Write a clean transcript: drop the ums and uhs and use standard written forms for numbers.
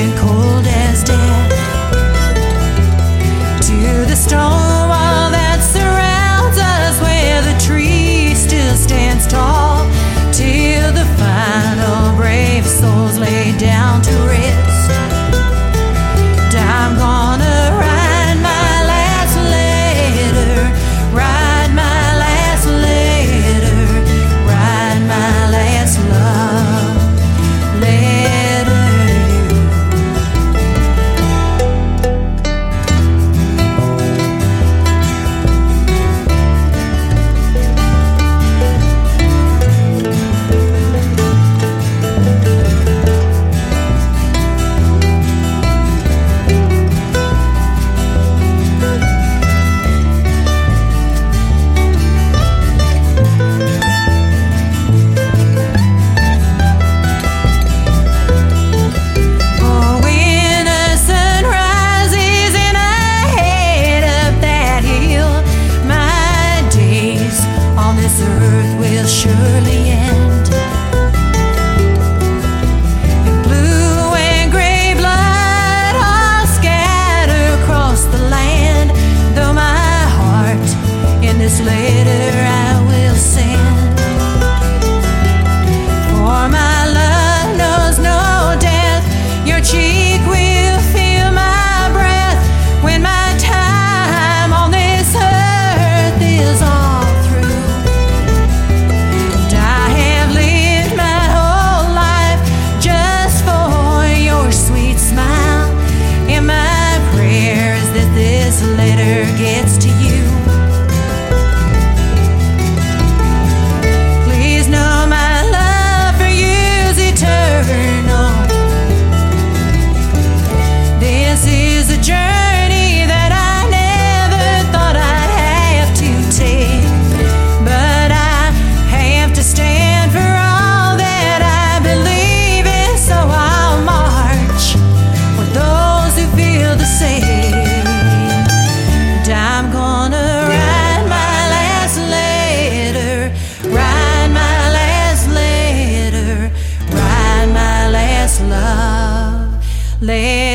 and cold as death, to the stone wall that surrounds us, where the tree still stands tall, till the final brave souls lay down to rest. I'm gonna write my last letter, write my last letter, write my last love letter. Earth will surely end. And blue and gray blood all scatter across the land, though my heart in this letter I will send. For my love knows no death, your cheek will feel my breath when my time on this earth is all. This letter gets to you. Please know my love for you is eternal. This is a journey that I never thought I'd have to take, but I have to stand for all that I believe in, so I'll march with those who feel the same. I'm gonna write my last letter, write my last letter, write my last love letter.